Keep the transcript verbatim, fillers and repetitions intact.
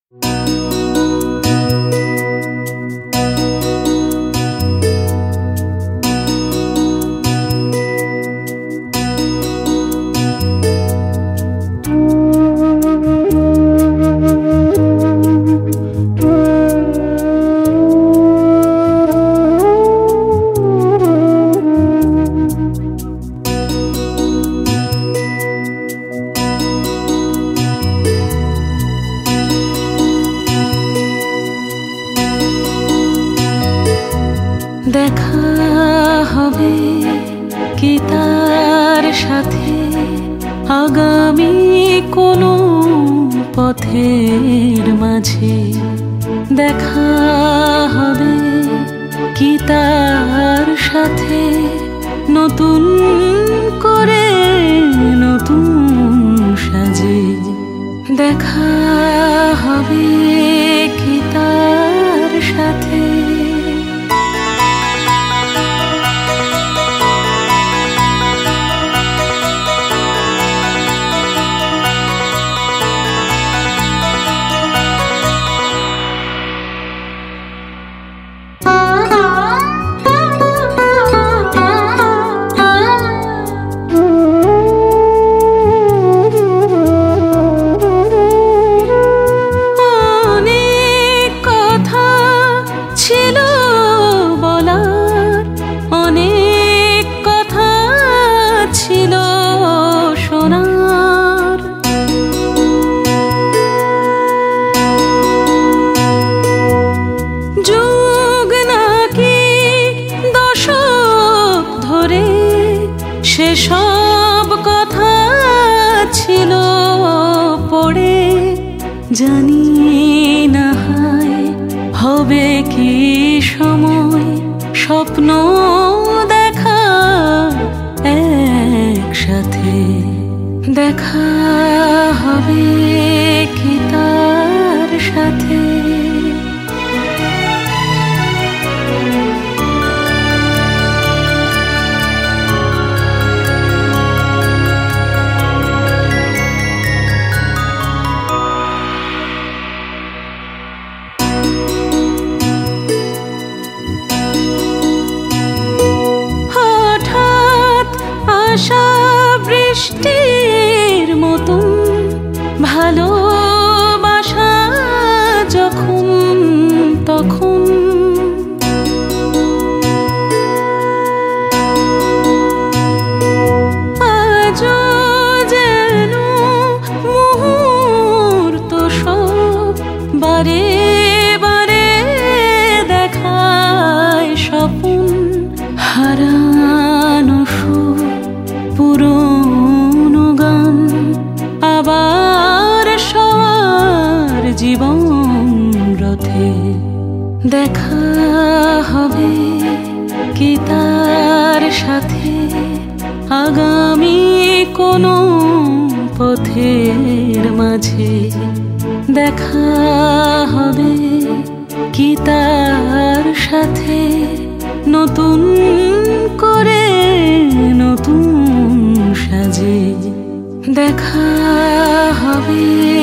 দেখা হবে কি তার সাথে আগামী কোনো পথের মাঝে? দেখা হবে কি তার সাথে নতুন করে নতুন সাজে? দেখা হবে কি তার সাথে? সেসব কথা ছিল পড়ে, জানি না হয় হবে কি সময় স্বপ্ন দেখা একসাথে। দেখা হবে কি তার সাথে? আশা বৃষ্টির মতন ভালোবাসা যখন তখন আজও যেন মুহূর্ত সব বারে বারে দেখায় স্বপ্ন হারানো সুর, পুরনো গান আবার সবার জীবন রথে। দেখা হবে কি তার সাথে আগামী কোনো পথের মাঝে? দেখা হবে কি তার সাথে নতুন করে নতুন সাজে? দেখা হবে